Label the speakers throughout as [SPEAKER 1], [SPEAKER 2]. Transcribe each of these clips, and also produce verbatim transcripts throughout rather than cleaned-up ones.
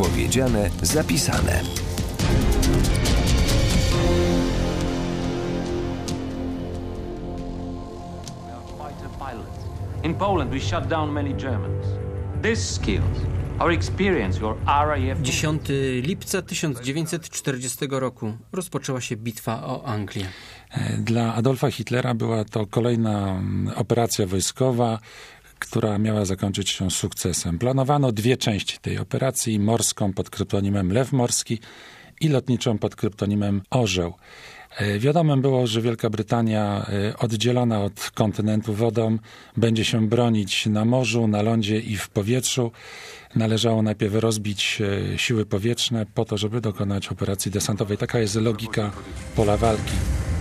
[SPEAKER 1] Powiedziane, zapisane.
[SPEAKER 2] In Poland we shut down many Germans. These skills, our experience, your R A F...
[SPEAKER 3] dziesiątego lipca tysiąc dziewięćset czterdziestego roku rozpoczęła się bitwa o Anglię.
[SPEAKER 4] Dla Adolfa Hitlera była to kolejna operacja wojskowa, która miała zakończyć się sukcesem. Planowano dwie części tej operacji, morską pod kryptonimem Lew Morski i lotniczą pod kryptonimem Orzeł. Wiadomym było, że Wielka Brytania, oddzielona od kontynentu wodą, będzie się bronić na morzu, na lądzie i w powietrzu. Należało najpierw rozbić siły powietrzne po to, żeby dokonać operacji desantowej. Taka jest logika pola walki.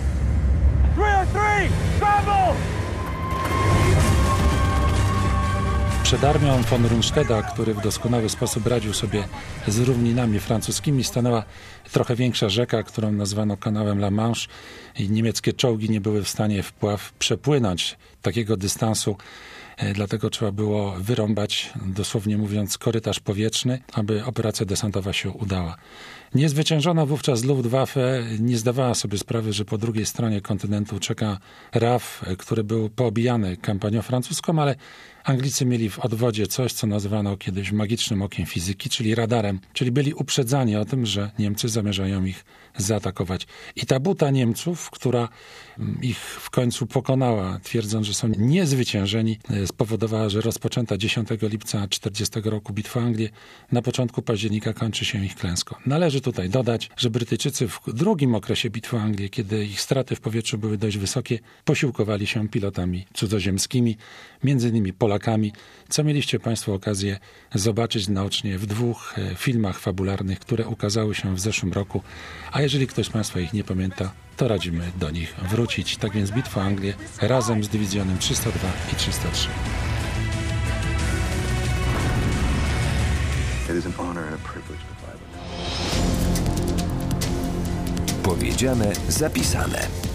[SPEAKER 4] Przed armią von Rundstedta, który w doskonały sposób radził sobie z równinami francuskimi, stanęła trochę większa rzeka, którą nazwano kanałem La Manche, i niemieckie czołgi nie były w stanie wpław przepłynąć takiego dystansu. Dlatego trzeba było wyrąbać, dosłownie mówiąc, korytarz powietrzny, aby operacja desantowa się udała. Niezwyciężona wówczas Luftwaffe nie zdawała sobie sprawy, że po drugiej stronie kontynentu czeka R A F, który był poobijany kampanią francuską, ale Anglicy mieli w odwodzie coś, co nazywano kiedyś magicznym okiem fizyki, czyli radarem, czyli byli uprzedzani o tym, że Niemcy zamierzają ich zaatakować. I ta buta Niemców, która ich w końcu pokonała, twierdząc, że są niezwyciężeni, spowodowała, że rozpoczęta dziesiątego lipca tysiąc dziewięćset czterdziestego roku bitwa o Anglię na początku października kończy się ich klęską. Należy tutaj dodać, że Brytyjczycy w drugim okresie bitwy o Anglię, kiedy ich straty w powietrzu były dość wysokie, posiłkowali się pilotami cudzoziemskimi, między innymi Polakami, co mieliście Państwo okazję zobaczyć naocznie w dwóch filmach fabularnych, które ukazały się w zeszłym roku. A jeżeli ktoś z Państwa ich nie pamięta, to radzimy do nich wrócić. Tak więc bitwa o Anglię razem z dywizjonem trzysta dwa i trzysta trzy.
[SPEAKER 1] It is an honor and a privilege to fly with you. Powiedziane, zapisane.